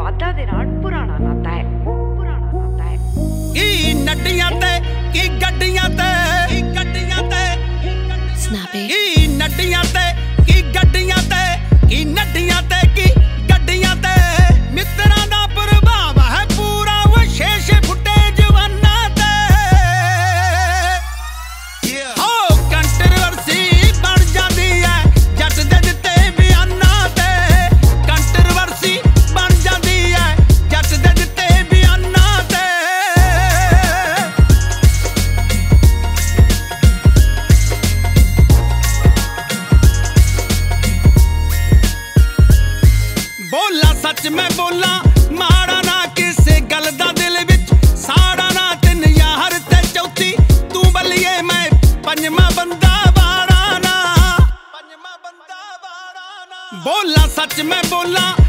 ਵਾਧਾ ਦੇ ਨਾਲ ਪੁਰਾਣਾ ਨਾਤਾ ਹੈ। ਕੀ ਨੱਡੀਆਂ ਤੇ ਕੀ ਗੱਡੀਆਂ ਤੇ ਕੀ ਨੱਡੀਆਂ ਤੇ ਕੀ ਗੱਡੀਆਂ ਤੇ ਕੀ ਨੱਡੀਆਂ ਤੇ ਕੀ ਗੱਡੀਆਂ ਤੇ ਮਿੱਤਰਾਂ ਦਾ ਪ੍ਰਭਾਵ ਹੈ ਪੂਰਾ ਵਿਸ਼ੇਸ਼ ਫੁੱਟੇ ਜਵਾਨਾਂ ਤੇ ਹੋ ਕੰਟਰੋਵਰਸੀ ਬਣ ਜਾਂਦੀ ਹੈ ਜੱਟ ਦੇ ਦਿੱਤੇ ਬਿਆਨਾਂ ਤੇ ਕੰਟਰੋਵਰਸੀ ਬਣ ਜਾਂਦੀ ਹੈ ਜੱਟ ਦੇ ਦਿੱਤੇ ਬਿਆਨਾਂ ਤੇ ਬੋਲਾ ਸੱਚ ਮੈਂ ਬੋਲਾਂ ਮਾੜਾ ਨਾ ਕਿਸੇ ਗੱਲ ਦਾ ਦਿਲ ਵਿੱਚ ਸਾੜਾ ਨਾ 3 ਯਾਰ ਤੇ ਚੌਥੀ ਤੂੰ ਬੱਲੀਏ ਮੈਂ ਪੰਜਵਾਂ ਬੰਦਾ ਵਾੜਾ ਨਾ ਬੋਲਾ ਸੱਚ ਮੈਂ ਬੋਲਾਂ